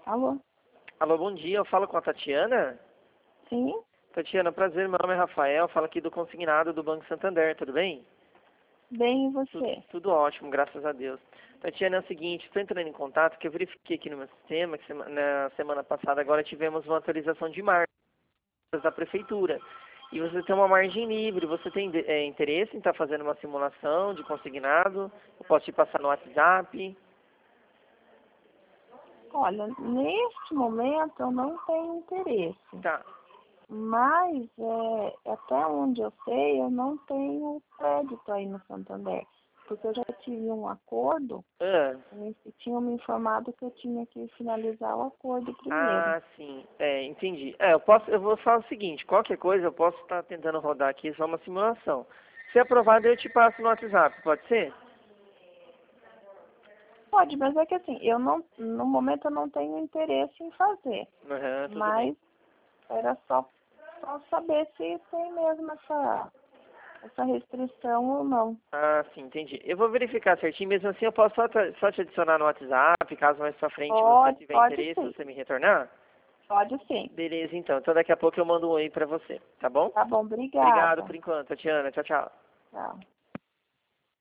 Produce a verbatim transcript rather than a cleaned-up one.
Alô? Alô, bom dia. Eu falo com a Tatiana. Sim? Tatiana, prazer. Meu nome é Rafael. Falo aqui do Consignado do Banco Santander. Tudo bem? Bem, e Tudo, você? tudo ótimo, graças a Deus. Tatiana, é o seguinte, estou entrando em contato que eu verifiquei aqui no meu sistema que sema- na semana passada agora tivemos uma atualização de marcas da Prefeitura. E você tem uma margem livre. Você tem é, interesse em estar fazendo uma simulação de consignado? Eu posso te passar no WhatsApp? Olha, neste momento eu não tenho interesse, Tá. mas é, até onde eu sei, eu não tenho crédito aí no Santander, porque eu já tive um acordo Ah. e tinham me informado que eu tinha que finalizar o acordo primeiro. Ah, sim. É, entendi. É, eu posso, eu vou falar o seguinte, qualquer coisa eu posso estar tentando rodar aqui só uma simulação. Se aprovado, eu te passo no WhatsApp, pode ser? Pode, mas é que assim, eu não, no momento eu não tenho interesse em fazer, Aham, tudo bem. mas era só, só saber se tem mesmo essa, essa restrição ou não. Ah, sim, entendi. Eu vou verificar certinho, mesmo assim eu posso só, te- só te adicionar no WhatsApp, caso mais pra frente você Pode, tiver pode interesse, sim, você me retornar? pode sim. Beleza, então. Então daqui a pouco eu mando um oi pra você, tá bom? Tá bom, Obrigado obrigada. por enquanto, Tatiana. Tchau, tchau. Tchau.